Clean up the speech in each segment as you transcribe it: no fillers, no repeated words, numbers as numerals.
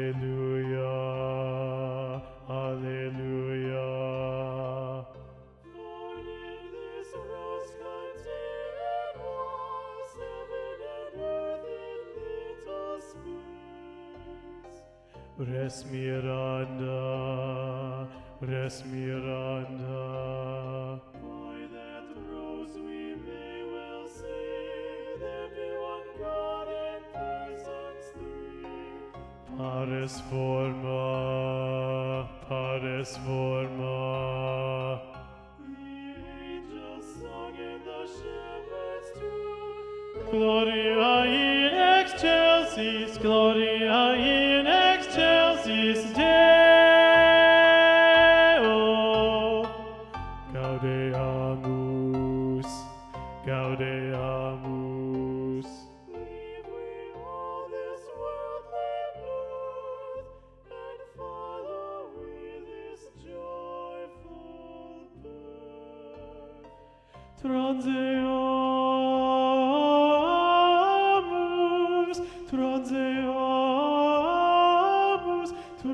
Alleluia, Alleluia. For in this rose contained was heaven and earth in little space. Res miranda, res miranda. By that rose we may well say there be one God in persons three. Pares forma, pares forma. The angels sung and the shepherds too. Gloria in excelsis, Gloria in excelsis Deo. Gaudeamus, Gaudeamus. Leave we all this worldly mirth, and follow we this joyful birth. Transeamus, transeamus,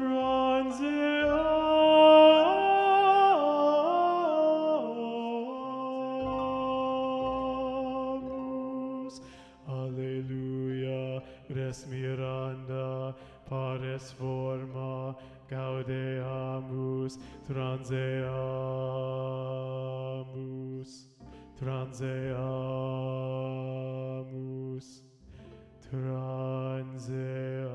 transeamus. Alleluia, res miranda, pares forma, gaudeamus, transeamus, transeamus, transeamus.